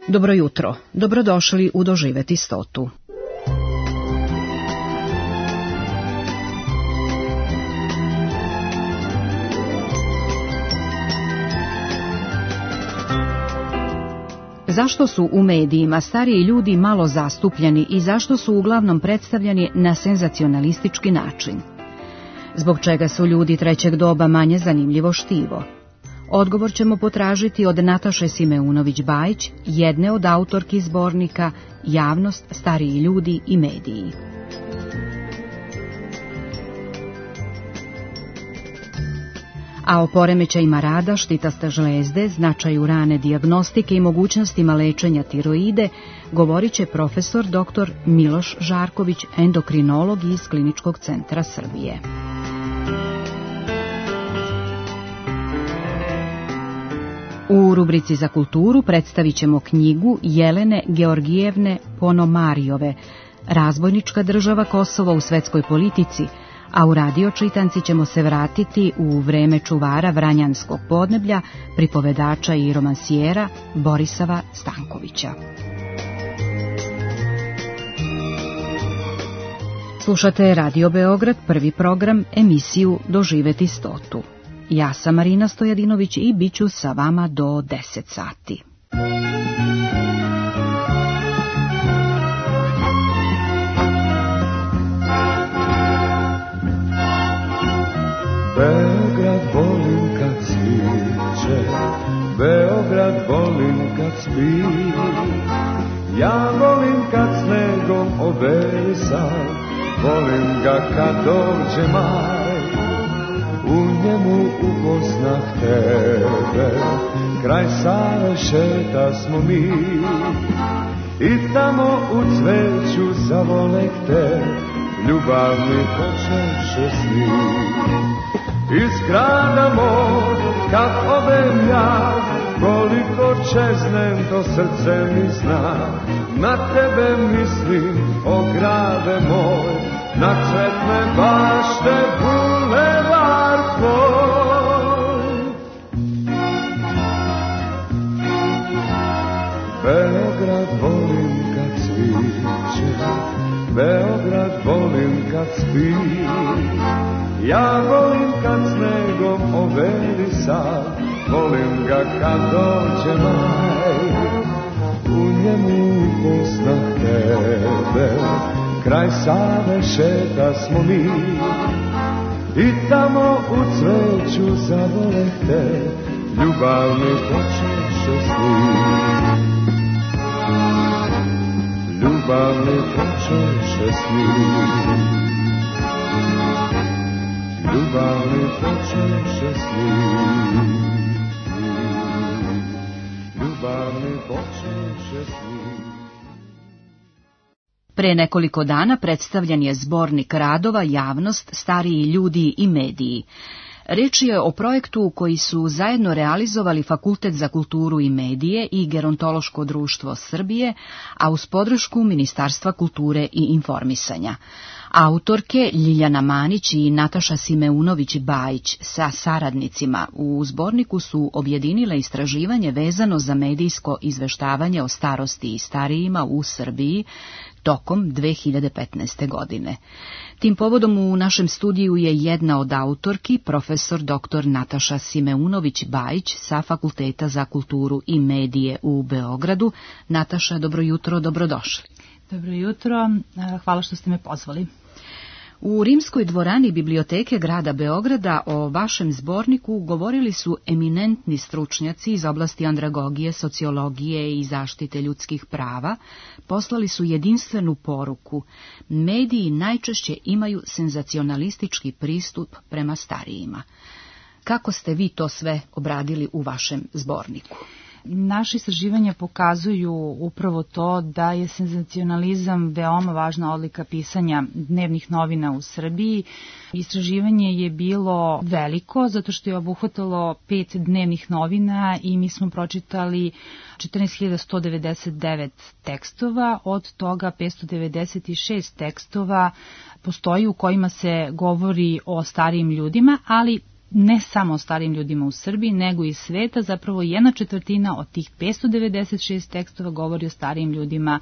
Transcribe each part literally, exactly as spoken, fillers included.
Dobro jutro, dobrodošli u Doživeti stotu. Zašto su u medijima stariji ljudi malo zastupljeni i zašto su uglavnom predstavljani na senzacionalistički način? Zbog čega su ljudi trećeg doba manje zanimljivo štivo? Odgovor ćemo potražiti od Nataše Simeunović-Bajić, jedne od autorki zbornika Javnost, stariji ljudi i mediji. A o poremećajima rada štitaste žlezde, značaju rane dijagnostike i mogućnostima lečenja tiroide govorit će profesor doktor Miloš Žarković, endokrinolog iz Kliničkog centra Srbije. U rubrici za kulturu predstavit ćemo knjigu Jelene Georgijevne Ponomarijove, Razbojnička država Kosovo u svetskoj politici, a u radio čitanci ćemo se vratiti u vreme čuvara Vranjanskog podneblja, pripovedača i romansijera Borisava Stankovića. Slušate Radio Beograd, prvi program, emisiju Doživeti stotu. Ja sam Marina Stojadinović i bit ću sa vama do deset sati. Beograd volim kad sviće, Beograd volim kad spi, ja volim kad snegom obelisan, volim ga kad dođe maj, u njemu upoznah tebe, kraj Save šeta smo mi, i tamo u cveću zavolek te, ljubavni počeše sni. Iz grada moj, kad odem ja, koliko čeznem, to srce mi zna. Na tebe mislim, o grade moj, na cvetne bašte, bulevar tvoj. Beograd volim kad cviće, Beograd volim kad spi, ja volim kad snegom obelisan, volim ga kad dođe maj, u njemu upoznah tebe, kraj Save šeta smo mi, i tamo u cveću zavoleh te, ljubavni počeše sni. Ljubavni počeše sni, ljubavni počeše sni, ljubavni počeše sni. Pre nekoliko dana predstavljen je zbornik radova Javnost, stariji ljudi i mediji. Reč je o projektu koji su zajedno realizovali Fakultet za kulturu i medije i Gerontološko društvo Srbije, a uz podršku Ministarstva kulture i informisanja. Autorke Ljiljana Manić i Nataša Simeunović-Bajić sa saradnicima u zborniku su objedinile istraživanje vezano za medijsko izveštavanje o starosti i starijima u Srbiji tokom dve hiljade petnaeste. godine. Tim povodom u našem studiju je jedna od autorki, profesor doktor Nataša Simeunović-Bajić sa Fakulteta za kulturu i medije u Beogradu. Nataša, dobro jutro, dobrodošli. Dobro jutro, hvala što ste me pozvali. U rimskoj dvorani Biblioteke grada Beograda o vašem zborniku govorili su eminentni stručnjaci iz oblasti andragogije, sociologije i zaštite ljudskih prava. Poslali su jedinstvenu poruku. Mediji najčešće imaju senzacionalistički pristup prema starijima. Kako ste vi to sve obradili u vašem zborniku? Naše istraživanja pokazuju upravo to da je senzacionalizam veoma važna odlika pisanja dnevnih novina u Srbiji. Istraživanje je bilo veliko zato što je obuhvatalo pet dnevnih novina i mi smo pročitali četrnaest hiljada sto devedeset devet tekstova, od toga petsto devedeset šest tekstova postoji u kojima se govori o starijim ljudima, ali ne samo o starijim ljudima u Srbiji, nego i sveta. Zapravo jedna četvrtina od tih petsto devedeset šest tekstova govori o starijim ljudima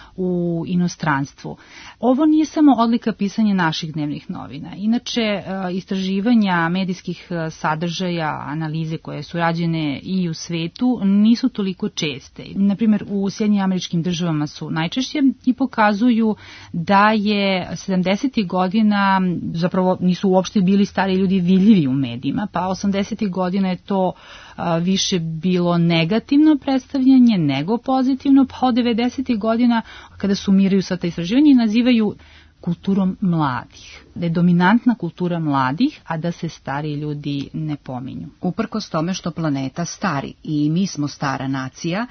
u inostranstvu. Ovo nije samo odlika pisanja naših dnevnih novina. Inače, istraživanja medijskih sadržaja, analize koje su rađene i u svetu nisu toliko česte. Naprimjer, u Sjedinjenim Američkim Državama su najčešće i pokazuju da je sedamdesetih godina, zapravo nisu uopšte bili stari ljudi vidljivi u medijima, pa osamdesetih godina je to više bilo negativno predstavljanje nego pozitivno, pa od devedesetih godina kada sumiraju sva ta istraživanja i nazivaju kulturom mladih. Da je dominantna kultura mladih, a da se stariji ljudi ne pominju. Uprkos tome što planeta stari i mi smo stara nacija,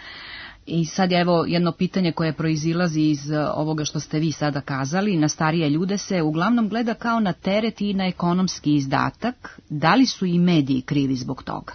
i sad je evo jedno pitanje koje proizilazi iz ovoga što ste vi sada kazali, na starije ljude se uglavnom gleda kao na teret i na ekonomski izdatak. Da li su i mediji krivi zbog toga?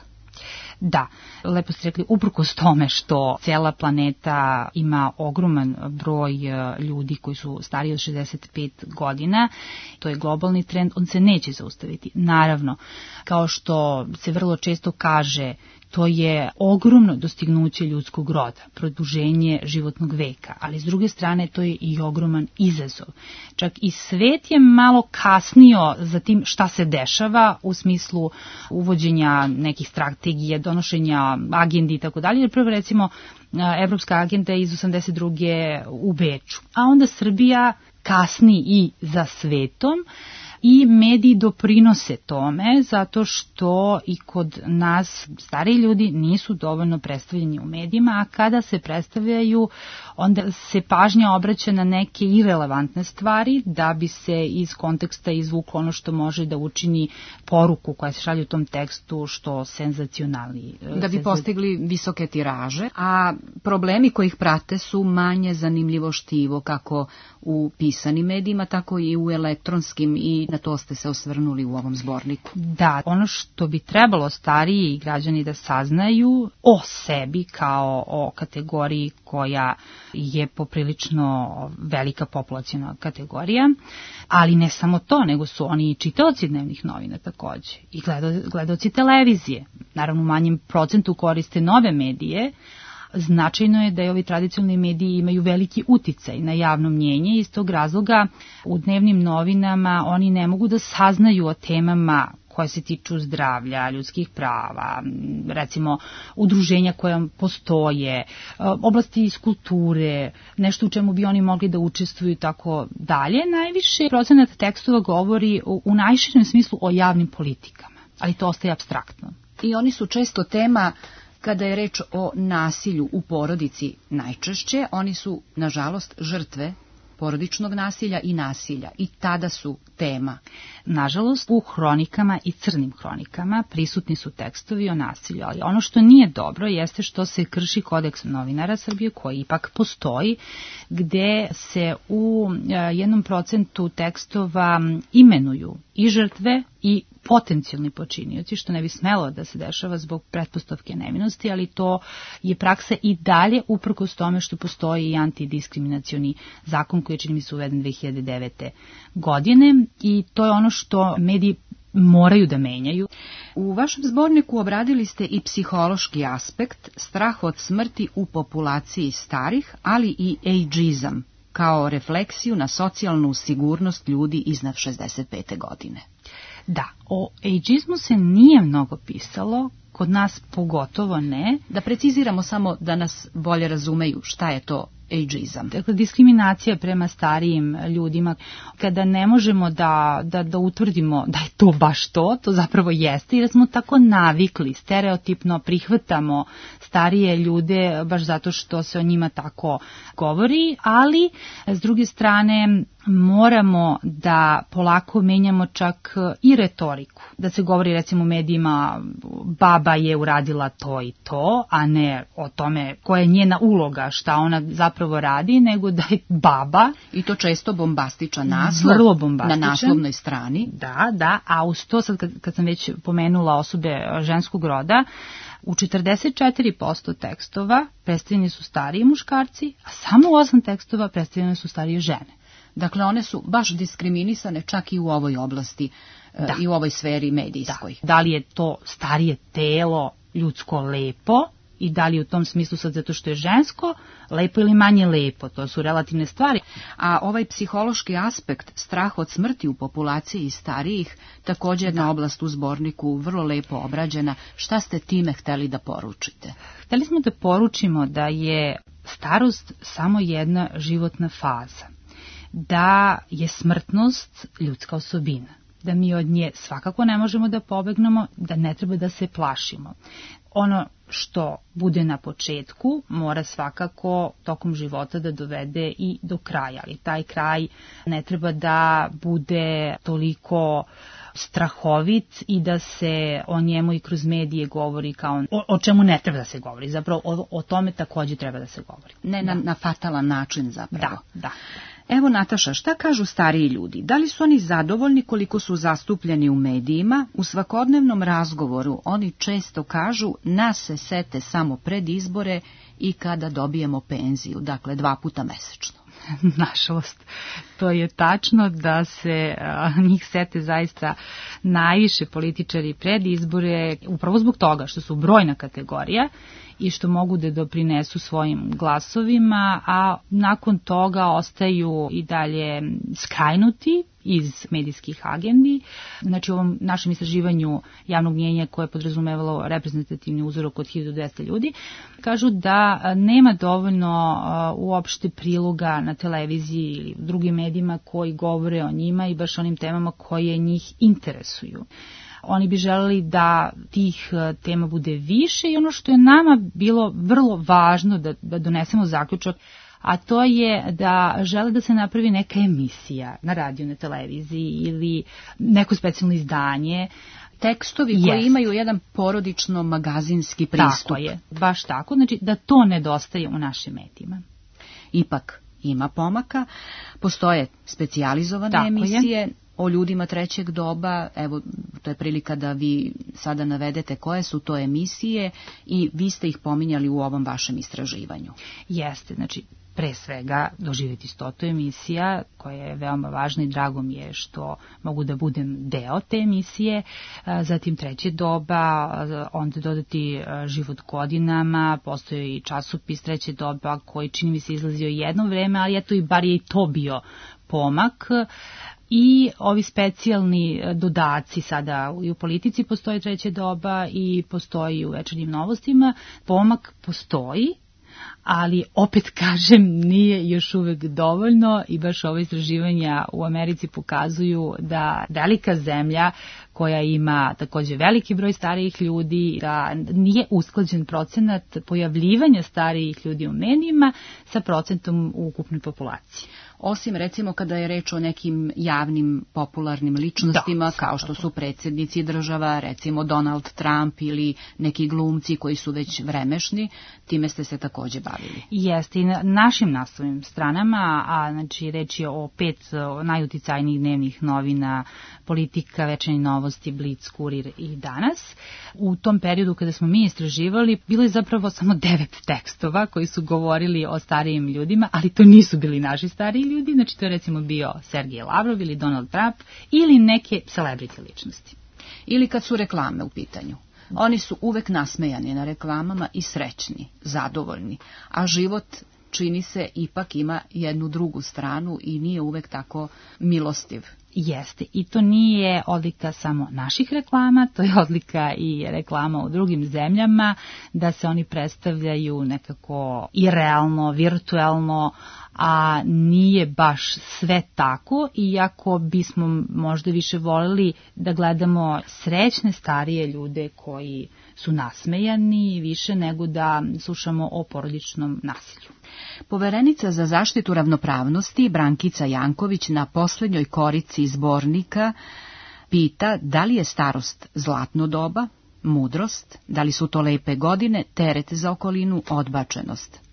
Da, lepo ste rekli, uprkos tome što cijela planeta ima ogroman broj ljudi koji su stariji od šezdeset pet godina, to je globalni trend, on se neće zaustaviti. Naravno, kao što se vrlo često kaže, to je ogromno dostignuće ljudskog roda, produženje životnog veka, ali s druge strane to je i ogroman izazov. Čak i svet je malo kasnio za tim šta se dešava u smislu uvođenja nekih strategije, donošenja agendi i tako dalje. Jer prvo recimo Evropska agenda iz osamdeset druge u Beču, a onda Srbija kasni i za svetom. I mediji doprinose tome zato što i kod nas stariji ljudi nisu dovoljno predstavljeni u medijima, a kada se predstavljaju onda se pažnja obraća na neke irelevantne stvari da bi se iz konteksta izvuklo ono što može da učini poruku koja se šalje u tom tekstu što senzacionalni. Da bi postigli visoke tiraže, a problemi koji ih prate su manje zanimljivo štivo kako u pisanim medijima, tako i u elektronskim, i na to ste se osvrnuli u ovom zborniku. Da, ono što bi trebalo stariji građani da saznaju o sebi kao o kategoriji koja je poprilično velika populaciona kategorija, ali ne samo to, nego su oni i čitaoci dnevnih novina takođe i gledaoci televizije. Naravno, u manjem procentu koriste nove medije. Značajno je da i ovi tradicionalni mediji imaju veliki uticaj na javno mnjenje i iz tog razloga u dnevnim novinama oni ne mogu da saznaju o temama koje se tiču zdravlja, ljudskih prava, recimo udruženja koja postoje, oblasti iz kulture, nešto u čemu bi oni mogli da učestvuju i tako dalje. Najviše procenat tekstova govori u, u najširem smislu o javnim politikama, ali to ostaje apstraktno. I oni su često tema. Kada je reč o nasilju u porodici najčešće, oni su, nažalost, žrtve porodičnog nasilja i nasilja. I tada su tema. Nažalost, u hronikama i crnim hronikama prisutni su tekstovi o nasilju, ali ono što nije dobro jeste što se krši kodeks novinara Srbije, koji ipak postoji, gde se u jednom procentu tekstova imenuju i žrtve i potencijalni počinioci, što ne bi smelo da se dešava zbog pretpostavke nevinosti, ali to je praksa i dalje uprkos tome što postoji i antidiskriminacioni zakon koji je, čini mi se, uveden dve hiljade devete. godine i to je ono što mediji moraju da menjaju. U vašem zborniku obradili ste i psihološki aspekt, strah od smrti u populaciji starih, ali i ageizam, kao refleksiju na socijalnu sigurnost ljudi iznad šezdeset pete godine. Da, o ageizmu se nije mnogo pisalo, kod nas pogotovo ne. Da preciziramo samo da nas bolje razumeju šta je to ageizam. Dakle, diskriminacija prema starijim ljudima, kada ne možemo da, da, da utvrdimo da je to baš to, to zapravo jeste, jer smo tako navikli, stereotipno prihvatamo starije ljude baš zato što se o njima tako govori, ali s druge strane moramo da polako menjamo čak i retoriku. Da se govori recimo u medijima baba je uradila to i to, a ne o tome koja je njena uloga, šta ona zapravo radi, nego da je baba. I to često bombastičan naslov. Vrlo bombastičan. Na naslovnoj strani. Da, da, a uz to sad kad, kad sam već pomenula osobe ženskog roda, u četrdeset četiri posto tekstova predstavljeni su stariji muškarci, a samo u osam tekstova predstavljene su starije žene. Dakle, one su baš diskriminisane čak i u ovoj oblasti, da. I u ovoj sferi medijskoj. Da. Da li je to starije telo ljudsko lepo i da li je u tom smislu sad zato što je žensko lepo ili manje lepo, to su relativne stvari. A ovaj psihološki aspekt, strah od smrti u populaciji starijih, također jedna da. Oblast u zborniku vrlo lepo obrađena. Šta ste time hteli da poručite? Hteli smo da poručimo da je starost samo jedna životna faza, da je smrtnost ljudska osobina, da mi od nje svakako ne možemo da pobegnemo, da ne treba da se plašimo. Ono što bude na početku mora svakako tokom života da dovede i do kraja, ali taj kraj ne treba da bude toliko strahovit i da se o njemu i kroz medije govori kao o, o čemu ne treba da se govori. Zapravo o, o tome također treba da se govori. Ne na, na fatalan način zapravo. Da, da. Evo, Nataša, šta kažu stariji ljudi? Da li su oni zadovoljni koliko su zastupljeni u medijima? U svakodnevnom razgovoru oni često kažu nas se sete samo pred izbore i kada dobijemo penziju, dakle dva puta mesečno. Nažalost, to je tačno da se a, njih sete zaista najviše političari pred izbore, upravo zbog toga što su brojna kategorija i što mogu da doprinesu svojim glasovima, a nakon toga ostaju i dalje skrajnuti iz medijskih agendi. Znači u ovom našem istraživanju javnog mnjenja koje je podrazumevalo reprezentativni uzorak od hiljadu dvesta ljudi, kažu da nema dovoljno uh, uopšte priloga na televiziji ili drugim medijima koji govore o njima i baš onim temama koje njih interesuju. Oni bi želeli da tih tema bude više i ono što je nama bilo vrlo važno da, da donesemo zaključak, a to je da žele da se napravi neka emisija na radiju, na televiziji ili neko specijalno izdanje. Tekstovi yes. koji imaju jedan porodično magazinski pristup. Tako je, baš tako, znači da to nedostaje u našim medijima. Ipak ima pomaka, postoje specijalizovane tako emisije, je. O ljudima trećeg doba, evo, to je prilika da vi sada navedete koje su to emisije i vi ste ih pominjali u ovom vašem istraživanju. Jeste, znači, pre svega Doživjeti stotu emisija, koja je veoma važna i drago mi je što mogu da budem deo te emisije, zatim treće doba, onda dodati Život godinama, postoji i časopis treće doba koji čini mi se izlazio jedno vreme, ali eto i bar je i to bio pomak. I ovi specijalni dodaci sada i u Politici postoji treća doba i postoji u Večernjim novostima. Pomak postoji, ali opet kažem nije još uvek dovoljno i baš ove istraživanja u Americi pokazuju da velika zemlja koja ima također veliki broj starijih ljudi, da nije usklađen procenat pojavljivanja starijih ljudi u medijima sa procentom u ukupnoj populaciji. Osim recimo kada je reč o nekim javnim popularnim ličnostima da, kao što su predsjednici država, recimo Donald Trump ili neki glumci koji su već vremešni, time ste se također bavili. Jeste i na našim naslovnim stranama, a znači reč je o pet najuticajnijih dnevnih novina, Politika, Večernje novosti, Blic, Kurir i Danas. U tom periodu kada smo mi istraživali, bilo je zapravo samo devet tekstova koji su govorili o starijim ljudima, ali to nisu bili naši stariji ljudi, znači to je recimo bio Sergej Lavrov ili Donald Trump ili neke celebrity ličnosti. Ili kad su reklame u pitanju. Oni su uvek nasmejani na reklamama i srećni, zadovoljni, a život čini se ipak ima jednu drugu stranu i nije uvek tako milostiv. Jeste, i to nije odlika samo naših reklama, to je odlika i reklama u drugim zemljama, da se oni predstavljaju nekako i realno, virtuelno, a nije baš sve tako, iako bismo možda više voljeli da gledamo srećne starije ljude koji su nasmejani više nego da slušamo o porodičnom nasilju. Poverenica za zaštitu ravnopravnosti Brankica Janković na posljednjoj korici zbornika pita da li je starost zlatno doba, mudrost, da li su to lepe godine, teret za okolinu, odbačenost.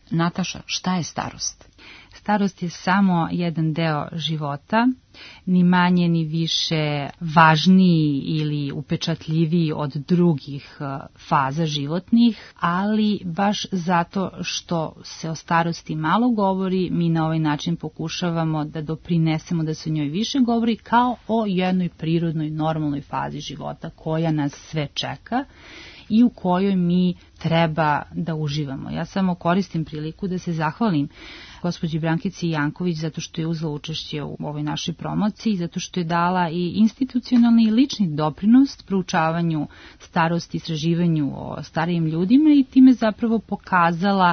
Nataša, šta je starost? Starost je samo jedan deo života, ni manje ni više važniji ili upečatljiviji od drugih faza životnih, ali baš zato što se o starosti malo govori, mi na ovaj način pokušavamo da doprinesemo da se o njoj više govori kao o jednoj prirodnoj, normalnoj fazi života koja nas sve čeka i u kojoj mi treba da uživamo. Ja samo koristim priliku da se zahvalim gospođi Brankici Janković zato što je uzela učešće u ovoj našoj promociji, zato što je dala i institucionalni i lični doprinos proučavanju starosti, istraživanju o starijim ljudima i time zapravo pokazala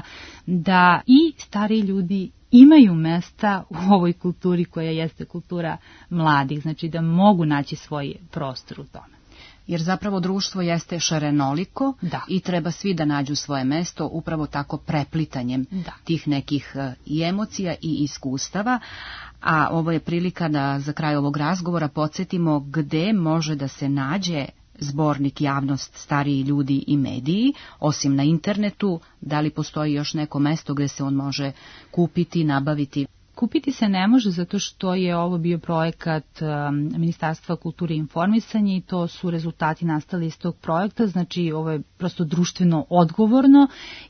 da i stariji ljudi imaju mesta u ovoj kulturi koja jeste kultura mladih, znači da mogu naći svoj prostor u tome. Jer zapravo društvo jeste šarenoliko da. I treba svi da nađu svoje mesto upravo tako preplitanjem da. Tih nekih i emocija i iskustava, a ovo je prilika da za kraj ovog razgovora podsjetimo gde može da se nađe zbornik Javnost, stariji ljudi i mediji, osim na internetu, da li postoji još neko mesto gde se on može kupiti, nabaviti? Kupiti se ne može zato što je ovo bio projekat um, Ministarstva kulture i informisanja i to su rezultati nastali iz tog projekta, znači ovo je prosto društveno odgovorno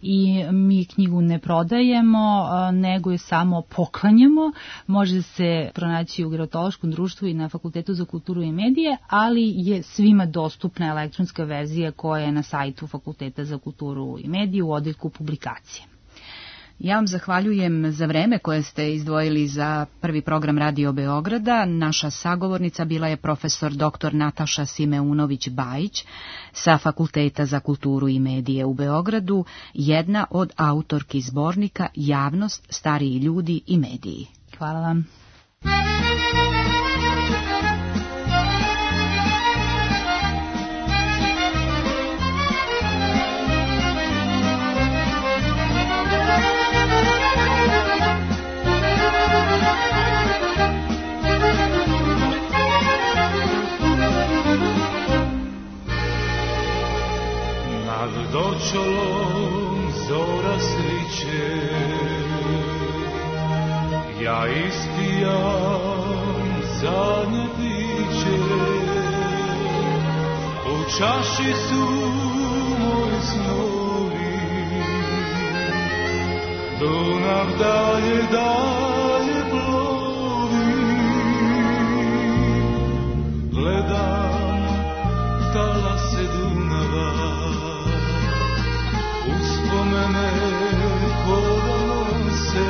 i mi knjigu ne prodajemo, uh, nego je samo poklanjamo. Može se pronaći u Gerontološkom društvu i na Fakultetu za kulturu i medije, ali je svima dostupna elektronska verzija koja je na sajtu Fakulteta za kulturu i medije u odeljku publikacije. Ja vam zahvaljujem za vreme koje ste izdvojili za prvi program Radio Beograda. Naša sagovornica bila je profesor doktor Nataša Simeunović-Bajić sa Fakulteta za kulturu i medije u Beogradu, jedna od autorki zbornika Javnost, stariji ljudi i mediji. Hvala vam. Nad Dorčolom zora sviće, ja ispijam zadnje piće, u čaši su moji snovi, Dunav dalje, dalje plovi, gledam talase Dunava, uspomene koda se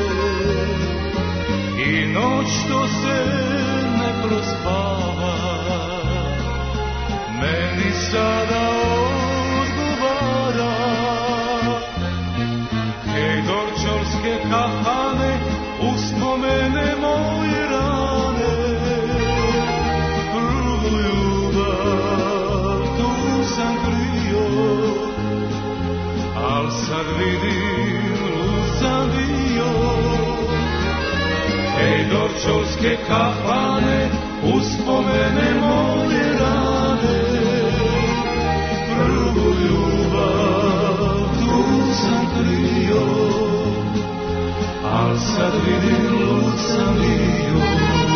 i noć što se ne prospava meni sada odgovara. Hej, dorčolske kafane, uspomene moje rane, prvu ljubav tu sam krio, al sad vidim lud sam bio. Hej, dorčolske kafane, uspomene moje rane, prvu ljubav tu sam krio, al sad vidim lud sam bio.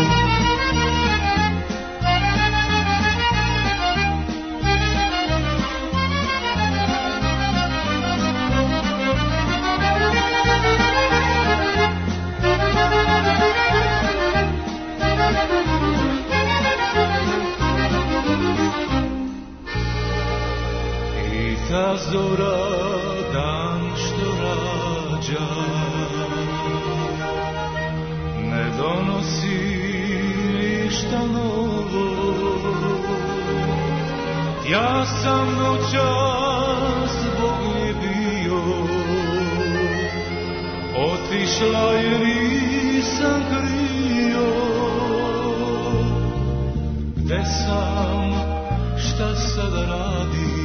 Ta zora dan što rađa ne donosi ništa novo. Ja sam noćas zbog nje bio, otišla je nisam krio. Gde sam, šta sada radim,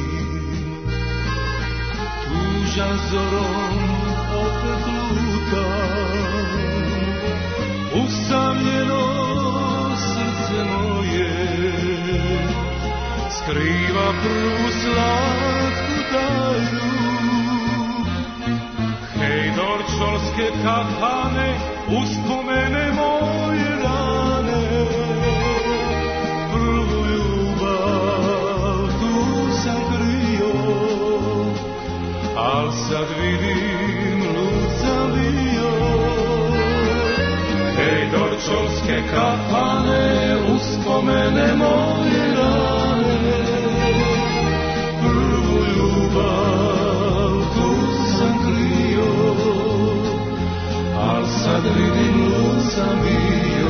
tužan zorom opet lutam, usamljeno srce moje skriva prvu slatku tajnu. Hej, do dorčolske kafane, uspomene moje rane. Prvu ljubav tu sam krio, al sad vidim lud sam bio. Hej, dorčolske kafane, uspomene moje rane. Prvu ljubav tu sam krio, al sad vidim lud sam bio.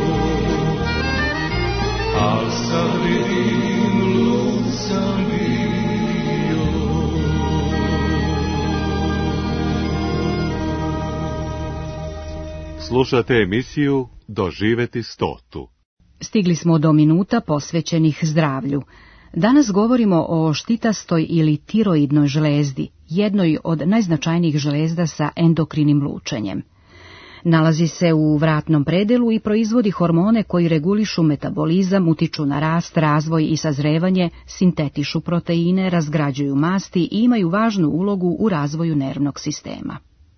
Al sad vidim lud sam bio. Slušate emisiju Doživeti stotu. Stigli smo do minuta posvećenih zdravlju. Danas govorimo o štitastoj ili tiroidnoj žlezdi, jednoj od najznačajnijih žlezda sa endokrinim lučenjem. Nalazi se u vratnom predelu i proizvodi hormone koji regulišu metabolizam, utiču na rast, razvoj i sazrevanje, sintetišu proteine, razgrađuju masti i imaju važnu ulogu u razvoju nervnog sistema.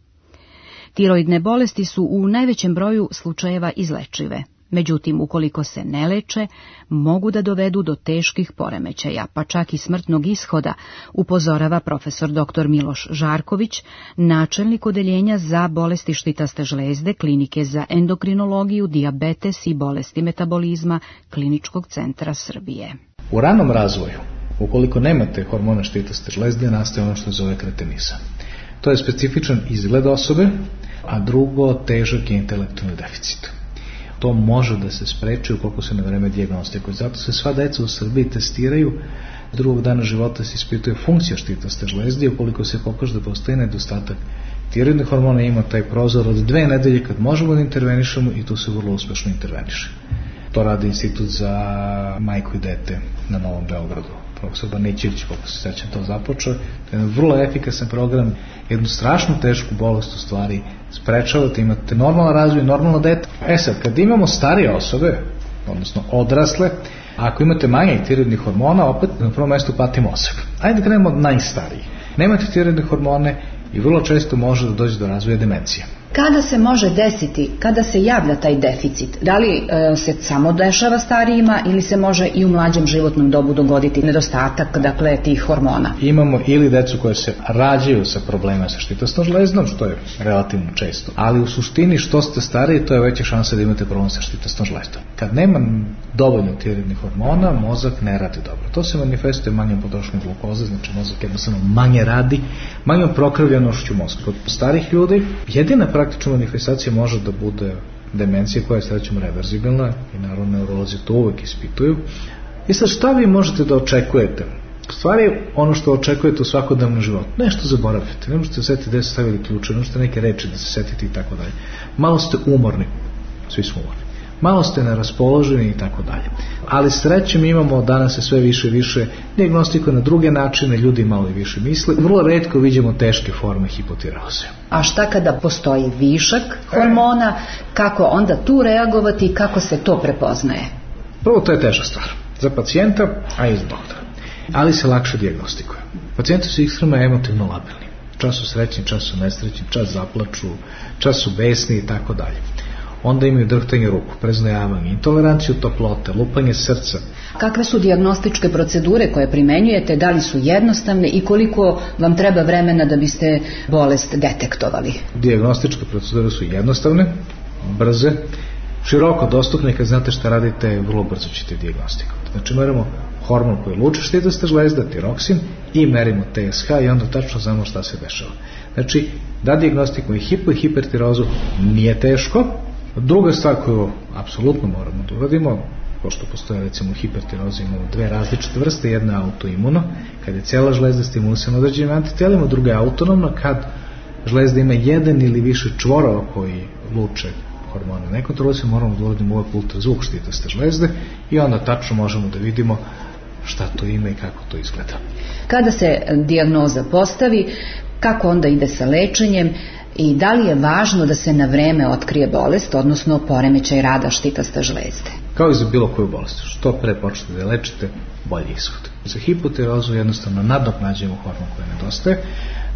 Tiroidne bolesti su u najvećem broju slučajeva izlečive. Međutim, ukoliko se ne leče, mogu da dovedu do teških poremećaja, pa čak i smrtnog ishoda, upozorava profesor doktor Miloš Žarković, načelnik odeljenja za bolesti štitaste žlezde, klinike za endokrinologiju, dijabetes i bolesti metabolizma Kliničkog centra Srbije. U ranom razvoju, ukoliko nemate hormona štitaste žlezde, nastaje ono što se zove kretenizam. To je specifičan izgled osobe, a drugo težak intelektualni deficit. To može da se spreči ukoliko se na vreme dijagnostikuje. Zato se sva deca u Srbiji testiraju, drugog dana života se ispituje funkcija štitaste žlezde i ukoliko se pokaže da postoji nedostatak tiroidnih hormona, ima taj prozor od dve nedelje kad možemo da intervenišemo i tu se vrlo uspešno interveniše. To radi Institut za majku i dete na Novom Beogradu. Profesor Banićević, koliko se sećam, to započeo. To je vrlo efikasan program, jednu strašnu tešku bolest u stvari sprečavate, imate normalan razvoj, normalno dete. E sad, kad imamo starije osobe, odnosno odrasle, ako imate manje tiroidnih hormona, opet na prvom mjestu pati mozak. Ajde da krenemo od najstarijih. Nemate tiroidne hormone i vrlo često može da dođe do razvoja demencije. Kada se može desiti, kada se javlja taj deficit? Da li e, se samo dešava starijima ili se može i u mlađem životnom dobu dogoditi nedostatak, dakle, tih hormona? Imamo ili decu koje se rađaju sa problema sa štitastom žlezdom, što je relativno često, ali u suštini što ste stariji, to je veća šansa da imate problem sa štitastom žlezdom. Kad nema dovoljno tiroidnih hormona, mozak ne radi dobro. To se manifestuje manjom potrošnjom glukoze, znači mozak jednostavno manje radi, manjom prokrvljenošću mozga. Kod starih ljudi jedina praktična manifestacija može da bude demencija koja je srećom reverzibilna i naravno neurolozi to uvek ispituju. I sad šta vi možete da očekujete? U stvari ono što očekujete u svakodnevnom životu, nešto zaboravite, ne možete se setiti gde ste stavili ključe, ne možete neke reči da se setite i tako dalje. Malo ste umorni, svi smo umorni. Malo ste neraspoloženi i tako dalje. Ali srećem imamo danas se sve više i više dijagnostikuje na druge načine, ljudi malo i više misle. Vrlo retko vidimo teške forme hipotireoze. A šta kada postoji višak hormona, kako onda tu reagovati i kako se to prepoznaje? Prvo, to je teža stvar za pacijenta, a i za doktora. Ali se lakše dijagnostikuje. Pacijenti su ekstremno emotivno labilni. Čas su srećni, čas su nesrećni, čas zaplaču, čas su besni i tako dalje. Onda imaju drhtanje ruku, preznojavanje, intoleranciju toplote, lupanje srca. Kakve su dijagnostičke procedure koje primenjujete, da li su jednostavne i koliko vam treba vremena da biste bolest detektovali? Dijagnostičke procedure su jednostavne, brze, široko dostupne, kad znate šta radite, vrlo brzo ćete dijagnostikovati. Znači merimo hormon koji luče štitaste žlezde, tiroksin, i merimo T S H i onda tačno znamo šta se dešava. Znači, da dijagnostikujemo hipo i hipertirozu nije teško. Druga stvar koju apsolutno moramo da uradimo, pošto postoje recimo hipertiroza, imamo dve različite vrste, jedna je autoimuno, kad je cijela žlezda stimulisana određenim antitijelima, druga je autonomna, kad žlezda ima jedan ili više čvorova koji luče hormone nekontrolisano, moramo da uradimo uvek ultrazvuk štitaste žlezde i onda tačno možemo da vidimo šta to ima i kako to izgleda. Kada se dijagnoza postavi, kako onda ide sa lečenjem i da li je važno da se na vreme otkrije bolest, odnosno poremećaj rada štitaste žlezde? Kao i za bilo koju bolest, što pre počnete da lečite, bolji ishod. Za hipotirozu jednostavno nadoknađujemo hormon koji nedostaje,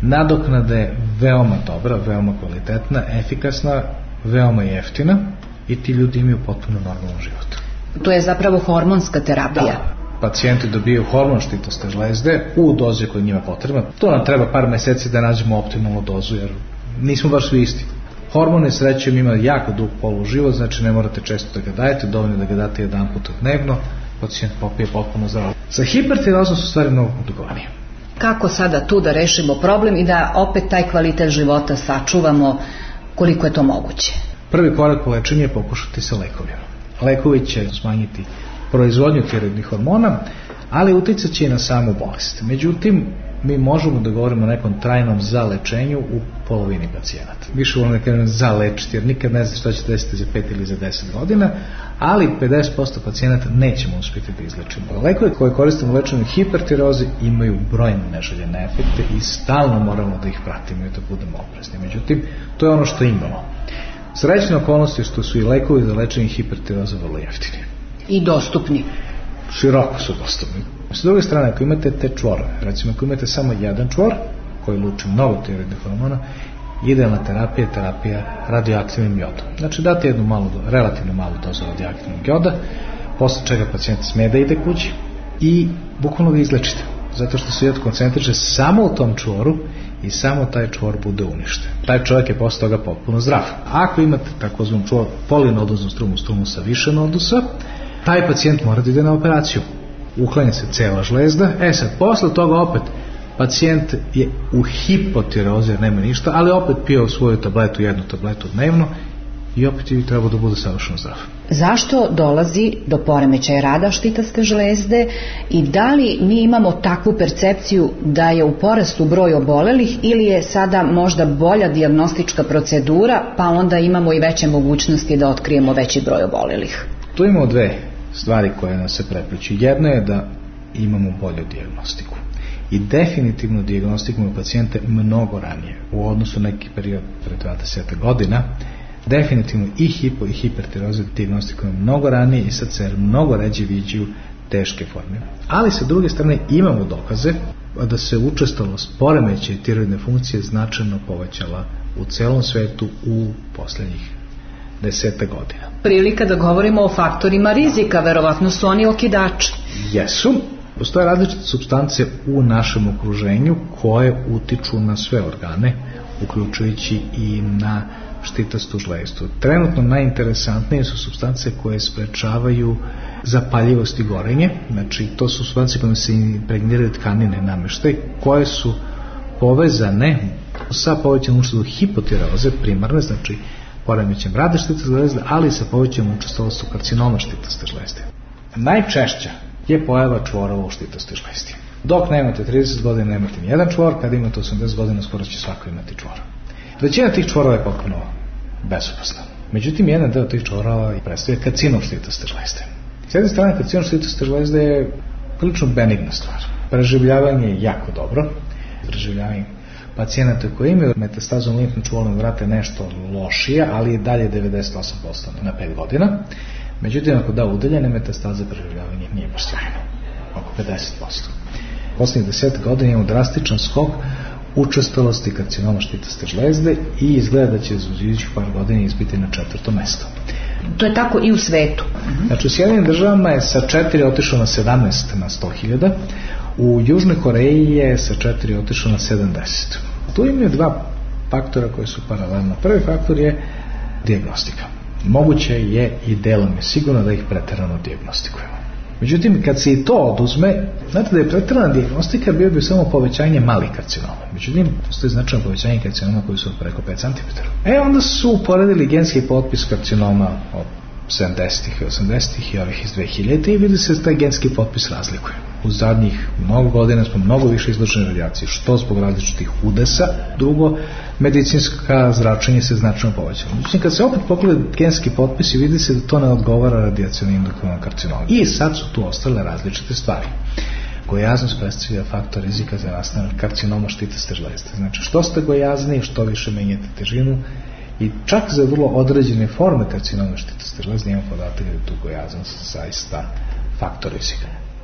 Nadoknada je veoma dobra, veoma kvalitetna, efikasna, veoma jeftina i ti ljudi imaju potpuno normalan život. To je zapravo hormonska terapija. Da. Pacijenti dobijaju hormon štitoste žlezde u dozi koja je njima potrebna. To nam treba par meseci da nađemo optimalnu dozu, jer nismo baš svi isti. Hormon je srećem ima jako dug poluživot, znači ne morate često da ga dajete, dovoljno da ga date jedan put dnevno, pacijent popije potpuno zdravo. Sa hipertirozom su stvari mnogo komplikovanije. Kako sada tu da rešimo problem i da opet taj kvalitet života sačuvamo koliko je to moguće? Prvi korak u lečenju je pokušati sa lekovima. Lekovi će smanjiti proizvodnju tiroidnih hormona, ali uticat će i na samu bolest. Međutim, mi možemo da govorimo o nekom trajnom zalečenju u polovini pacijenata. Više volim da kažem zalečiti, jer nikad ne zna šta će desiti za pet ili za deset godina, ali pedeset posto pacijenata nećemo uspjeti da izlečimo. Lekovi koje koristimo u lečenju hipertiroze imaju brojne neželjene efekte i stalno moramo da ih pratimo i da budemo oprezni. Međutim, to je ono što imamo. Srećna okolnost je što su i lekovi za lečenje hipertiroze vrlo jeftini. I dostupni. Široko su dostupni. S druge strane, ako imate te čvorove, recimo ako imate samo jedan čvor koji luči mnogo tiroidnih hormona, idealna terapija je terapija radioaktivnim jodom. Znači date jednu malu, relativno malu dozu radioaktivnog joda, posle čega pacijent sme da ide kući i bukvalno ga izlečite. Zato što se jod koncentriše samo u tom čvoru i samo taj čvor bude uništen. Taj čovjek je posle toga potpuno zdrav. Ako imate takozvan čvor polinoduznu strumu, strumu sa više nodusa, taj pacijent mora da ide na operaciju. Uklanja se cela žlezda. E sad, posle toga opet pacijent je u hipotirozi jer nema ništa, ali opet pije svoju tabletu, jednu tabletu dnevno i opet je treba da bude savršeno zdrav. Zašto dolazi do poremećaja rada štitaste žlezde i da li mi imamo takvu percepciju da je u porastu broj obolelih ili je sada možda bolja dijagnostička procedura pa onda imamo i veće mogućnosti da otkrijemo veći broj obolelih? Tu imamo dve stvari koje nas se prepliču. Jedno je da imamo bolju dijagnostiku i definitivno dijagnostikujemo pacijente mnogo ranije u odnosu na neki period pre dvadeset godina. Definitivno i hipo i hipertiroze dijagnostikujemo mnogo ranije i sad se mnogo ređe viđaju teške forme. Ali sa druge strane imamo dokaze da se učestalost poremećaja tiroidne funkcije značajno povećala u celom svetu u posljednjih deseta godina. Prilika da govorimo o faktorima rizika, verovatno su oni okidači. Jesu. Postoje različite supstance u našem okruženju koje utiču na sve organe, uključujući i na štitastu žlezdu. Trenutno najinteresantnije su supstance koje sprečavaju zapaljivost i gorenje, znači to su supstance koje se impregniraju tkanine nameštaj, koje su povezane sa povećanom učestalošću hipotiroze primarne, znači poremećajem rada štitaste žlezde, ali sa povećanom učestalošću karcinoma štitaste žlezde. Najčešća je pojava čvorova u štitaste žlezdi. Dok nemate trideset godina, nemate ni jedan čvor, kad imate osamdeset godina, skoro će svako imati čvor. Većina tih čvorova je potpuno bezopasna. Međutim, jedan deo tih čvorova predstavlja karcinom štitaste žlezde. S jedne strane, karcinom štitaste žlezde je prilično benigna stvar. Preživljavanje je jako dobro. Preživljavanje pacijenata koji imaju metastazom limfnog čvolnog vrata je nešto lošije, ali je dalje devedeset osam posto na pet godina. Međutim, ako da udaljene metastaze, preživljavanje nije baš sjajno. Oko pedeset posto. Poslednjih deset godina imamo drastičan skok učestalosti karcinoma štitaste žlezde i izgleda da će za idućih par godina izbiti na četvrto mesto. To je tako i u svetu. Znači u Sjedinim državama je sa četiri otišao na sedamnaest na sto hiljada, u Južnoj Koreji je sa četiri otišao na sedamdeset. Tu imaju dva faktora koji su paralelno. Prvi faktor je dijagnostika. Moguće je i delom je sigurno da ih preterano dijagnostikujemo. Međutim, kad se i to oduzme, znate da je preterana dijagnostika bio bi samo povećanje malih karcinoma. Međutim, postoji značajno povećanje karcinoma koji su preko pet centimetara. E, onda su uporedili genski potpis karcinoma od sedamdesetih i osamdesetih i ovih iz dve hiljadite i vidi se da taj genski potpis razlikuje. U zadnjih mnogo godina smo mnogo više izloženi radijaciji, što zbog različitih udesa, drugo, medicinska zračenje se značajno povećalo. Međutim, kad se opet pogleda genski potpis i vidi se da to ne odgovara radijacionim indukovanom karcinomom. I sad su tu ostale različite stvari. Gojaznost predstavlja faktor rizika za nastanak karcinoma štitaste žlezde. Znači, što ste gojazni, što više menjate težinu, i čak za vrlo određene forme karcinoma štitaste žlezde imamo podatak da je tu gojaznost zaista faktor rizika.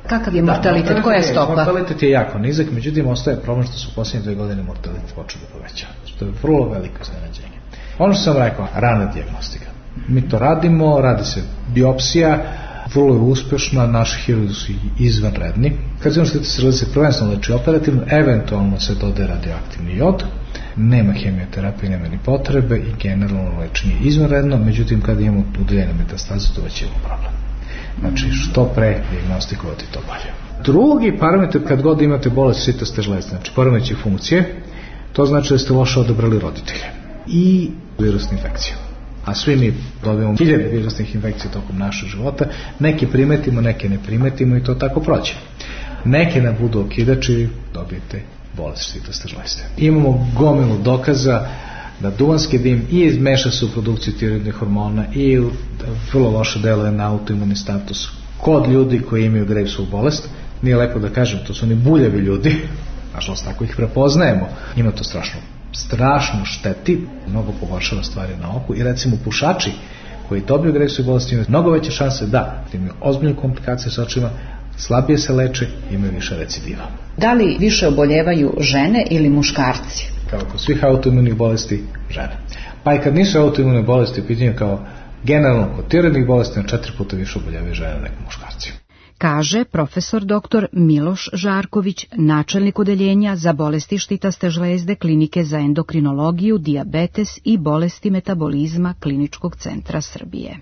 Kakav je mortalitet? Da, koja je stopa? Mortalitet je jako nizak, međutim ostaje problem što su u posljednje dve godine mortalitet počeo da povećava, što je vrlo veliko iznenađenje. Ono što sam rekao, rana dijagnostika. Mi to radimo, radi se biopsija, vrlo je uspešna, naši hirurzi su izvanredni. Karcinom žile se prvenstveno leči operativno, eventualno se dodaje radioaktivni jod, nema hemioterapije, nema ni potrebe i generalno lečenje je izvanredno, međutim kada imamo udaljene metastaze, to već imamo problem. Znači, što pre dijagnostikovati, to bolje. Drugi parametar, kad god imate bolest sitaste žlezde, znači poremećaj funkcije, to znači da ste loše odabrali roditelje i virusnu infekciju. A svi mi dobijemo hiljade virusnih infekcija tokom našeg života, neke primetimo, neke ne primetimo i to tako prođe. Neke ne budu okidači, dobijete bolest sitaste žlezde. Imamo gomilu dokaza da duvanski dim i izmeša se u produkciju tiroidnih hormona i vrlo loše deluje na autoimuni status kod ljudi koji imaju Gravesovu bolest. Nije lepo da kažem, to su oni buljevi ljudi, nažalost tako ih prepoznajemo. Ima to strašno, strašno šteti, mnogo pogoršava stvari na oku i recimo pušači koji dobiju Gravesovu bolest imaju mnogo veće šanse da imaju ozbiljne komplikacije sa očima, slabije se leče, imaju više recidiva. Da li više oboljevaju žene ili muškarci? Kao kod svih autoimunih bolesti, žene. Pa i kad nisu autoimune bolesti, pitanje kao generalno kod tiroidnih bolesti na četiri puta više oboljevaju žene nego muškarci. Kaže profesor doktor Miloš Žarković, načelnik odeljenja za bolesti štitaste žlezde Klinike za endokrinologiju, dijabetes i bolesti metabolizma Kliničkog centra Srbije.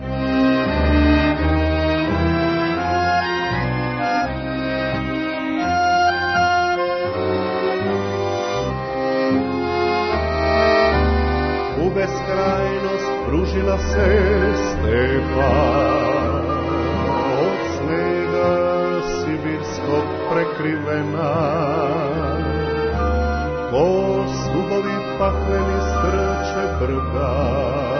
Beskrajnost pružila se stepa, od snega sibirskog prekrivena, ko stubovi pakleni strče brda,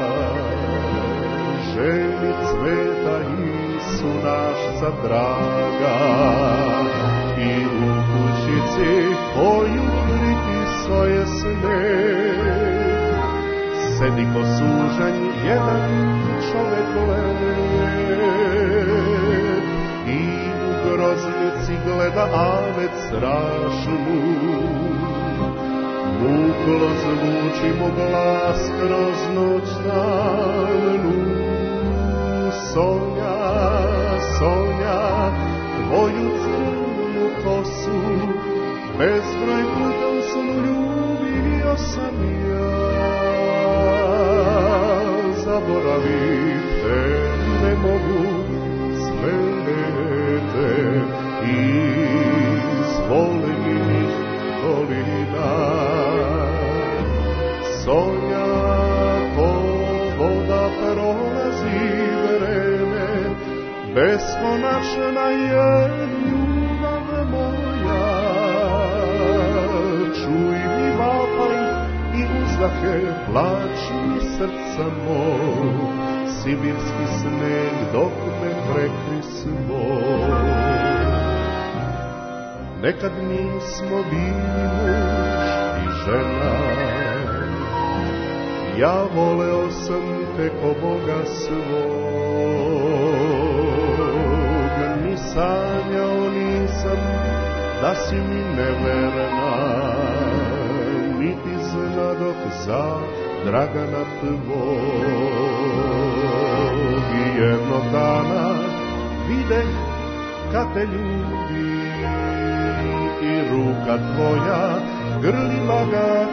ženi cveta Isu naša draga, i u kućici koju pripisao je sneg, sedi ko sužanj jedan čovek lep i u groznici gleda avet strašnu. Muklo zvuči mu glas kroz noć tamnu. Sonja, Sonja, tvoju crnu kosu bezbroj puta u snu ljubio sam ja. Zaboravite, ne mogu svete iz volenih dolina. Sonja, ko voda prolazi vreme, beskonačna je ljubav moja. Čuj mi vapaj i uzdahe plačni srca moj, sibirski sneg dok me prekrismo. Nekad nismo bili muž i žena, ja voleo sam te ko Boga svog. Ni sanjao nisam da si mi neverna, niti znadok za Dragana tvog. I jednog dana videh kad te ljubi i ruka tvoja grlila ga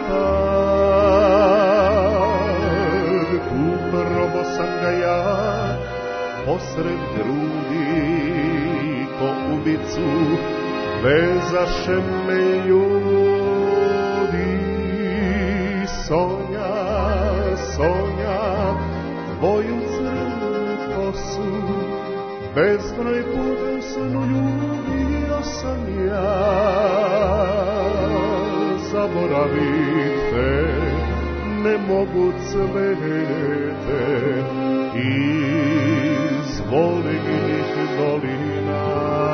tad. Uprobo sam ga ja posred grudi, ko ubicu vezaše me ljudi. Sonja, Sonja, tvoju crnu kosu bezbroj puta u snu ljubio sam ja. Zaboravite, ne mogu cvete iz volenih dolina.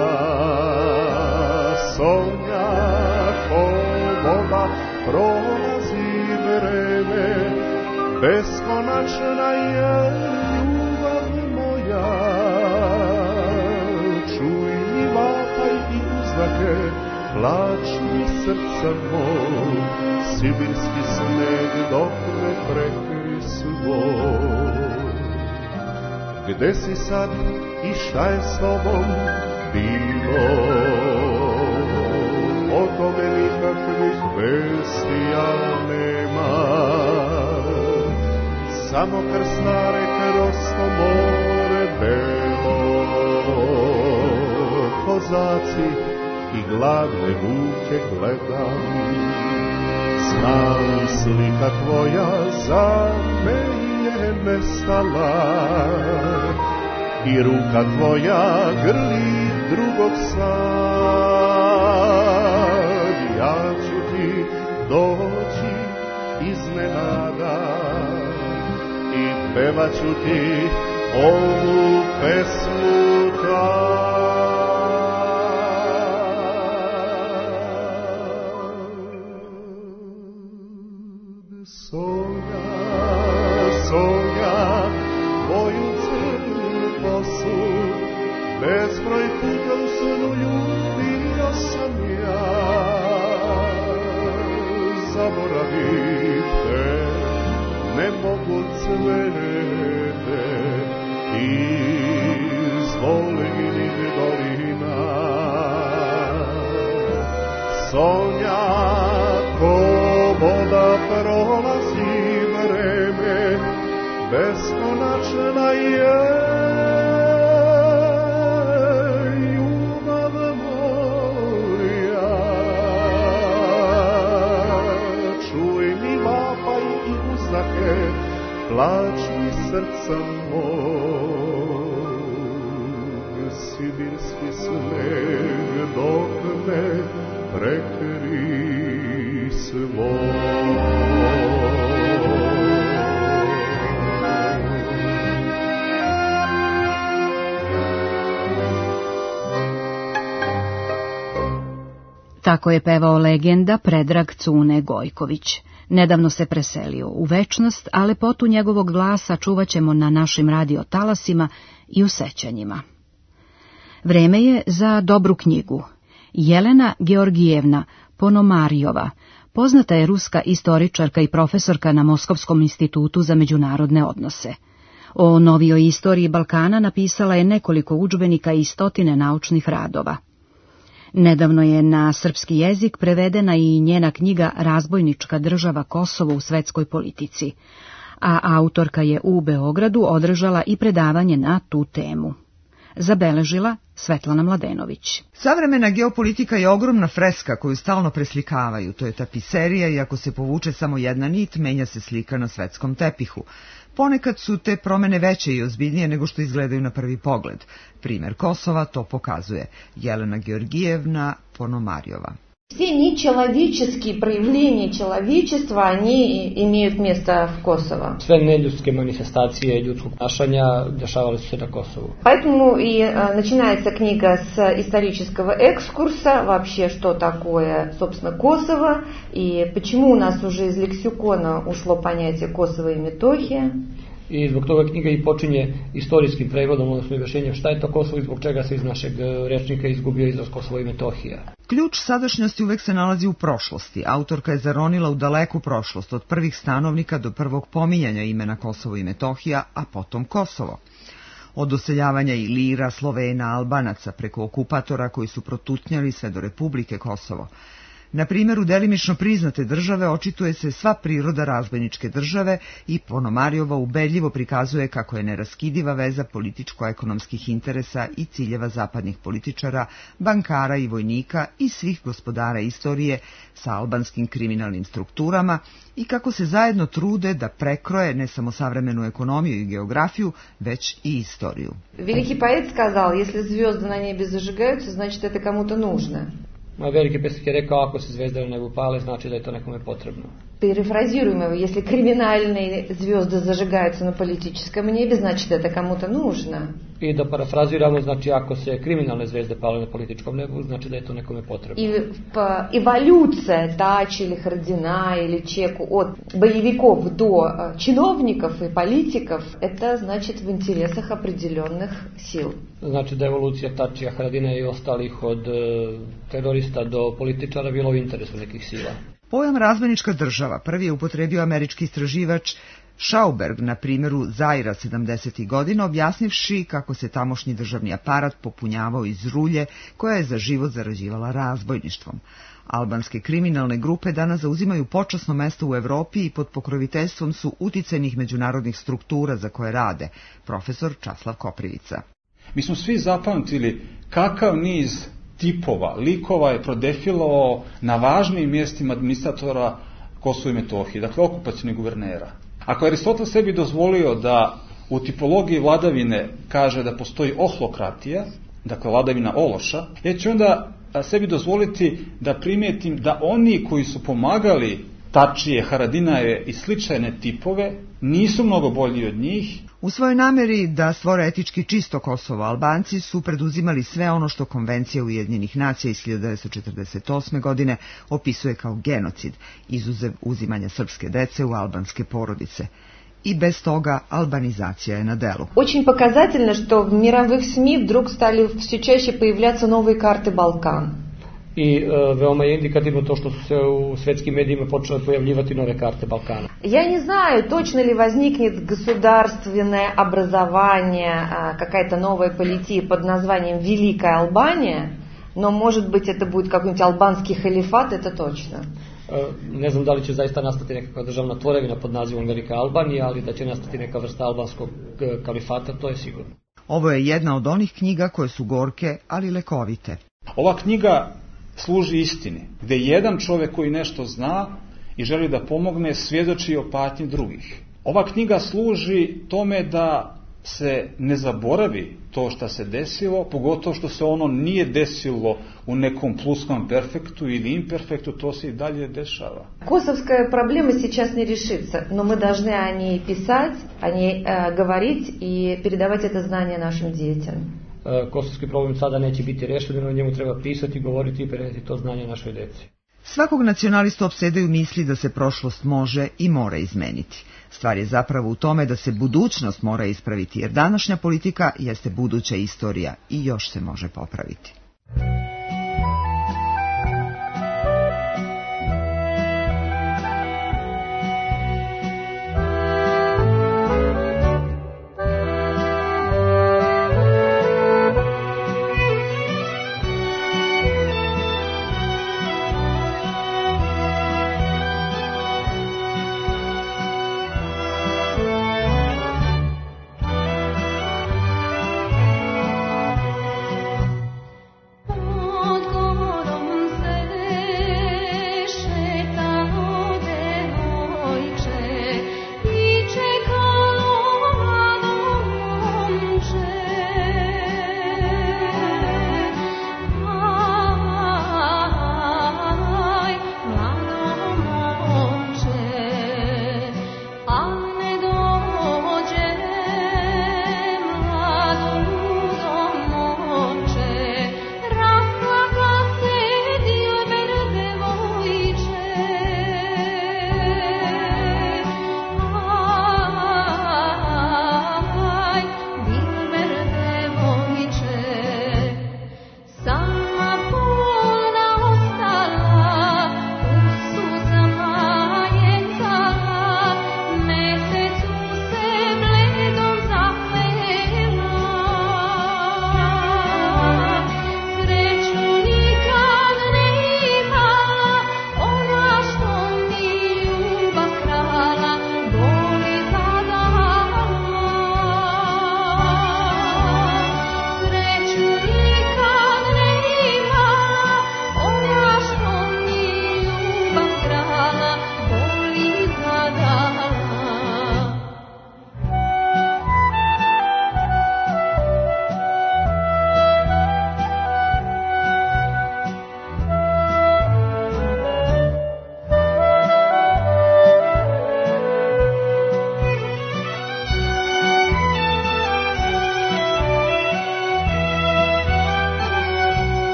Sonja, ko voda prolazi vreme, beskonačna je ljubav moja. Čuj mi plač mi srca moj, sibirski sneg dok ne prekri svoj. Gde si sad i šta je s tobom bilo? O tome nikakvih vestija nema, samo krstare kroz to more belo. Kozaci i gladne vuke gledam, znam slika tvoja za mene nestala i ruka tvoja grli drugog sad. Ja ću ti doći iznenada i pevat ću ti ovu pesmu tad. Sonja, Sonja, tvoju crnu kosu, bezbroj puta u snu ljubio sam ja. Zaboravit te ne mogu, cvete iz volenih dolina. Sonja, ko voda prolazi vreme, beskonačna je ljubav moja. Čuj mi vapaj i uzdahe, plač mi srca moj, sibirski sneg dok ne prekri svoj. Tako je pevao legenda Predrag Cune Gojković. Nedavno se preselio u večnost, a lepotu njegovog glasa čuvat ćemo na našim radio talasima i u sećanjima. Vreme je za dobru knjigu. Jelena Georgijevna Ponomarjova, poznata je ruska istoričarka i profesorka na Moskovskom institutu za međunarodne odnose. O novijoj istoriji Balkana napisala je nekoliko udžbenika i stotine naučnih radova. Nedavno je na srpski jezik prevedena i njena knjiga Razbojnička država Kosovo u svetskoj politici, a autorka je u Beogradu održala i predavanje na tu temu. Zabeležila Svetlana Mladenović. Savremena geopolitika je ogromna freska koju stalno preslikavaju. To je tapiserija i ako se povuče samo jedna nit, menja se slika na svetskom tepihu. Ponekad su te promene veće i ozbiljnije nego što izgledaju na prvi pogled. Primer Kosova to pokazuje. Jelena Georgijevna Ponomarjova. Все нечеловеческие проявления человечества, они имеют место в Kosovo. Sve neljudske manifestacije ljudskog ponašanja dešavale su se na Kosovu. Поэтому и э, начинается книга с исторического экскурса, вообще что такое, собственно, Kosovo, и почему у нас уже из лексикона ушло понятие Kosovo и Metohija. I zbog toga knjiga i počinje istorijskim prevodom, odnosno objašnjenjem šta je to Kosovo i zbog čega se iz našeg rečnika izgubio izraz Kosovo i Metohija. Ključ sadašnjosti uvek se nalazi u prošlosti. Autorka je zaronila u daleku prošlost, od prvih stanovnika do prvog pominjanja imena Kosovo i Metohija, a potom Kosovo. Od doseljavanja Ilira, Slovena, Albanaca, preko okupatora koji su protutnjali sve do Republike Kosovo. Na primjeru delimično priznate države očituje se sva priroda razbojničke države i Ponomarjova ubedljivo prikazuje kako je neraskidiva veza političko-ekonomskih interesa i ciljeva zapadnih političara, bankara i vojnika i svih gospodara istorije sa albanskim kriminalnim strukturama i kako se zajedno trude da prekroje ne samo savremenu ekonomiju i geografiju, već i istoriju. Veliki poet сказал, если звезды на небе зажигаются, значит это кому-то нужно. Moj veliki pesnik je rekao, ako se zvezde na nebu pale, znači da je to nekome potrebno. Перефразируем его, если криминальные звезды зажигаются на политическом небе, значит это кому-то нужно. I da parafraziramo, znači ako se kriminalne zvezde pale na političkom nebu, znači da je to nekome potrebno. И эволюция Тачи или Хардина или Чеку от боевиков до чиновников и политиков, это значит в интересах определенных сил. Znači da je evolucija Tačija, Haradina i ostalih od e, terorista do političara bilo u interesu nekih sila. Pojam razbojnička država prvi je upotrebio američki istraživač Schauberg na primjeru Zaira sedamdesetih godina, objasnivši kako se tamošnji državni aparat popunjavao iz rulje koja je za život zarađivala razbojništvom. Albanske kriminalne grupe danas zauzimaju počasno mesto u Evropi i pod pokroviteljstvom su uticajnih međunarodnih struktura za koje rade, profesor Časlav Koprivica. Mi smo svi zapamtili kakav niz tipova, likova je prodefilovao na važnim mjestima administratora Kosova i Metohije, dakle okupacionih guvernera. Ako je Aristotel sebi dozvolio da u tipologiji vladavine kaže da postoji ohlokratija, dakle vladavina ološa, ja ću onda sebi dozvoliti da primijetim da oni koji su pomagali Tačije, Haradinaje i slične tipove nisu mnogo bolji od njih. U svojoj nameri da stvore etički čisto Kosovo, Albanci su preduzimali sve ono što Konvencija Ujedinjenih nacija iz hiljadu devetsto četrdeset osme. godine opisuje kao genocid, izuzev uzimanja srpske dece u albanske porodice. I bez toga albanizacija je na delu. Очень показательно, что в мировых СМИ вдруг стали все чаще появляться новые карты Балкан. I e, veoma je indikativno to što su se u svetskim medijima počele pojavljivati nove karte Balkana. Я не знаю, точно ли возникнет государственное образование, какая-то новая полития под названием Великая Албания, но, может быть, это будет какой-нибудь албанский халифат, это точно. E, ne znam da li će zaista nastati nekakva državna tvorevina pod nazivom Velika Albanija, ali da će nastati neka vrsta albanskog kalifata, to je sigurno. Ovo je jedna od onih knjiga koje su gorke, ali lekovite. Ova knjiga služi istini, gdje jedan čovjek koji nešto zna i želi da pomogne svjedoči o patnji drugih. Ova knjiga služi tome da se ne zaboravi to što se desilo, pogotovo što se ono nije desilo u nekom pluskom perfektu ili imperfektu, to se i dalje dešava. Косовская проблема сейчас не решится, но мы должны о ней писать, о ней э, говорить и передавать это знание нашим детям. Kosovski problem sada neće biti rešen, no o njemu treba pisati, govoriti i preneti to znanje našoj deci. Svakog nacionalistu opsedaju misli da se prošlost može i mora izmeniti. Stvar je zapravo u tome da se budućnost mora ispraviti, jer današnja politika jeste buduća istorija i još se može popraviti.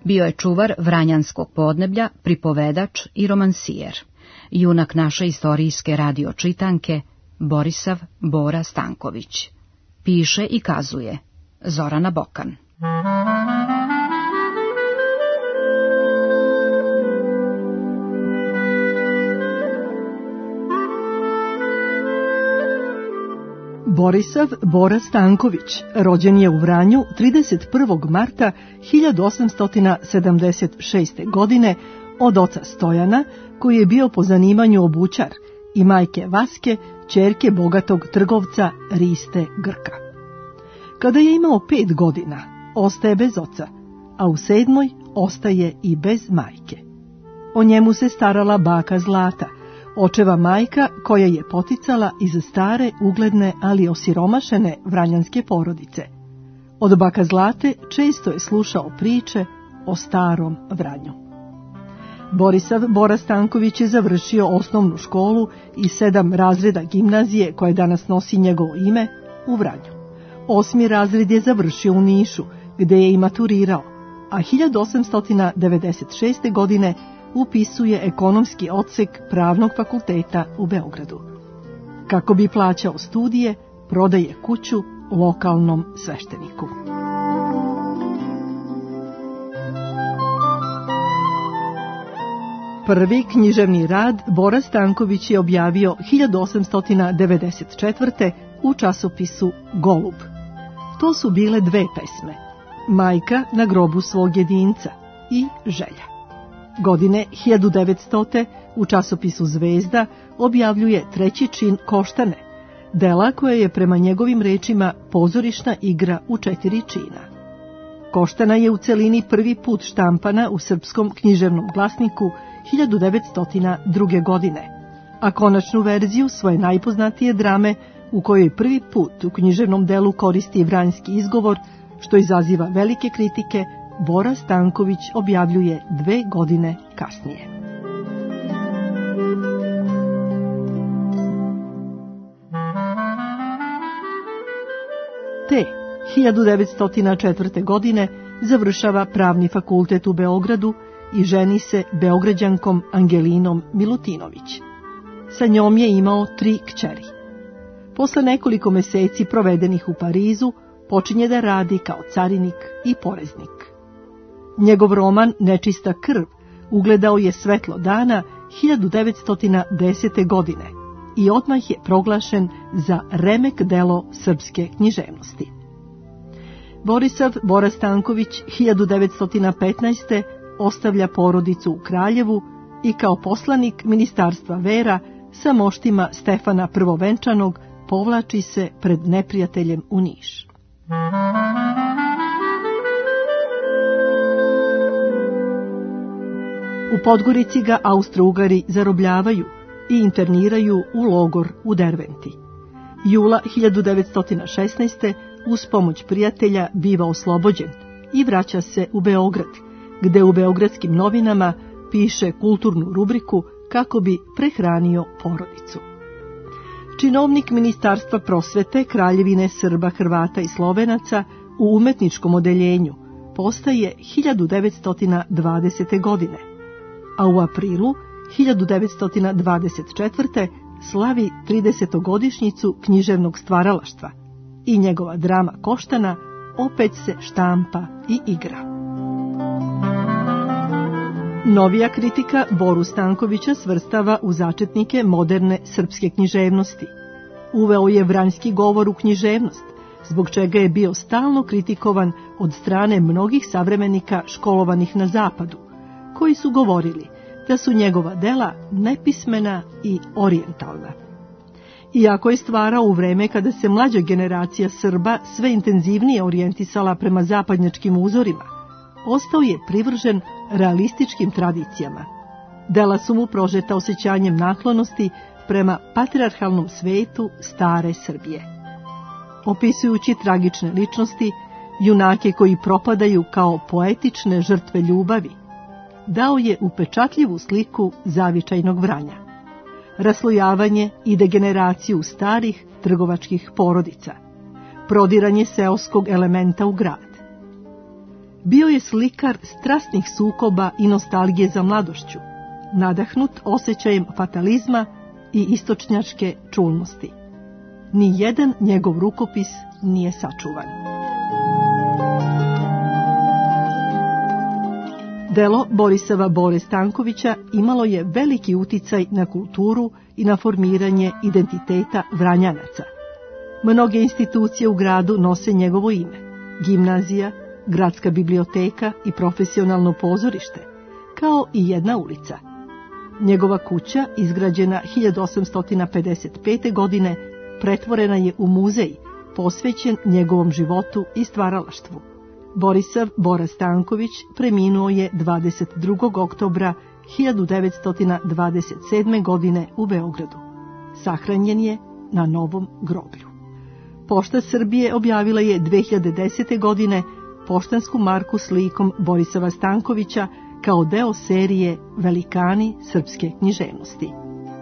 Bio je čuvar vranjanskog podneblja, pripovedač i romansijer. Junak naše istorijske radio čitanke Borisav Bora Stanković. Piše i kazuje Zorana Bokan. Borisav Bora Stanković rođen je u Vranju trideset prvog marta hiljadu osamsto sedamdeset šeste. godine od oca Stojana, koji je bio po zanimanju obućar, i majke Vaske, ćerke bogatog trgovca Riste Grka. Kada je imao pet godina, ostaje bez oca, a u sedmoj ostaje i bez majke. O njemu se starala baka Zlata, očeva majka koja je poticala iz stare, ugledne, ali osiromašene vranjanske porodice. Od baka Zlate često je slušao priče o starom Vranju. Borisav Bora Stanković je završio osnovnu školu i sedam razreda gimnazije, koje danas nosi njegovo ime, u Vranju. Osmi razred je završio u Nišu, gde je i maturirao, a hiljadu osamsto devedeset šeste. godine upisuje ekonomski odsek Pravnog fakulteta u Beogradu. Kako bi plaćao studije, prodaje kuću lokalnom svešteniku. Prvi književni rad Bora Stanković je objavio hiljadu osamsto devedeset četvrte. u časopisu Golub. To su bile dve pesme, Majka na grobu svog jedinca i Želja. Godine hiljadu devetstote. u časopisu Zvezda objavljuje treći čin Koštane, dela koje je prema njegovim rečima pozorišna igra u četiri čina. Koštana je u celini prvi put štampana u Srpskom književnom glasniku hiljadu devetsto druge. godine, a konačnu verziju svoje najpoznatije drame, u kojoj prvi put u književnom delu koristi vranjski izgovor, što izaziva velike kritike, Bora Stanković objavljuje dve godine kasnije. Te hiljadu devetsto četvrte. godine završava Pravni fakultet u Beogradu i ženi se Beograđankom Angelinom Milutinović. Sa njom je imao tri kćeri. Posle nekoliko meseci provedenih u Parizu, počinje da radi kao carinik i poreznik. Njegov roman Nečista krv ugledao je svetlo dana hiljadu devetsto desete. godine i odmah je proglašen za remek delo srpske književnosti. Borisav Bora Stanković hiljadu devetsto petnaeste. ostavlja porodicu u Kraljevu i kao poslanik Ministarstva vera sa moštima Stefana Prvovenčanog povlači se pred neprijateljem u Niš. U Podgorici ga Austro-Ugari zarobljavaju i interniraju u logor u Derventi. Jula hiljadu devetsto šesnaeste. uz pomoć prijatelja biva oslobođen i vraća se u Beograd, gde u beogradskim novinama piše kulturnu rubriku kako bi prehranio porodicu. Činovnik Ministarstva prosvete Kraljevine Srba, Hrvata i Slovenaca u umetničkom odeljenju postaje hiljadu devetsto dvadesete. godine, a u aprilu hiljadu devetsto dvadeset četvrte. slavi tridesetogodišnjicu književnog stvaralaštva i njegova drama Koštana opet se štampa i igra. Novija kritika Boru Stankovića svrstava u začetnike moderne srpske književnosti. Uveo je vranjski govor u književnost, zbog čega je bio stalno kritikovan od strane mnogih savremenika školovanih na zapadu, koji su govorili da su njegova dela nepismena i orijentalna. Iako je stvarao u vreme kada se mlađa generacija Srba sve intenzivnije orijentisala prema zapadnjačkim uzorima, ostao je privržen realističkim tradicijama. Dela su mu prožeta osjećanjem naklonosti prema patrijarhalnom svetu stare Srbije. Opisujući tragične ličnosti, junake koji propadaju kao poetične žrtve ljubavi, dao je upečatljivu sliku zavičajnog Vranja, raslojavanje i degeneraciju starih trgovačkih porodica, prodiranje seoskog elementa u grad. Bio je slikar strasnih sukoba i nostalgije za mladošću, nadahnut osjećajem fatalizma i istočnjačke čulnosti. Ni jedan njegov rukopis nije sačuvan. Delo Borisava Bore Stankovića imalo je veliki uticaj na kulturu i na formiranje identiteta Vranjanaca. Mnoge institucije u gradu nose njegovo ime: gimnazija, gradska biblioteka i profesionalno pozorište, kao i jedna ulica. Njegova kuća, izgrađena hiljadu osamsto pedeset pete. godine, pretvorena je u muzej, posvećen njegovom životu i stvaralaštvu. Borisav Bora Stanković preminuo je dvadeset drugog oktobra hiljadu devetsto dvadeset sedme. godine u Beogradu. Sahranjen je na Novom groblju. Pošta Srbije objavila je dve hiljade desete. godine poštansku marku s likom Borisava Stankovića kao deo serije Velikani srpske književnosti.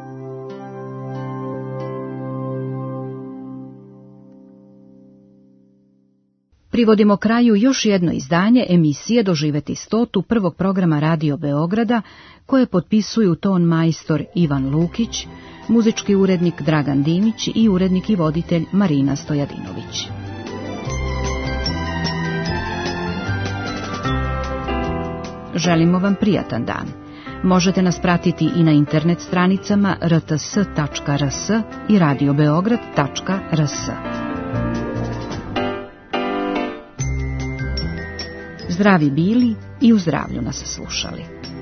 Privodimo kraju još jedno izdanje emisije Doživeti stotu prvog programa Radio Beograda, koje potpisuju ton majstor Ivan Lukić, muzički urednik Dragan Dimić i urednik i voditelj Marina Stojadinović. Želimo vam prijatan dan. Možete nas pratiti i na internet stranicama r t s tačka r s i radio beograd tačka r s. Zdravi bili i u zdravlju nas slušali.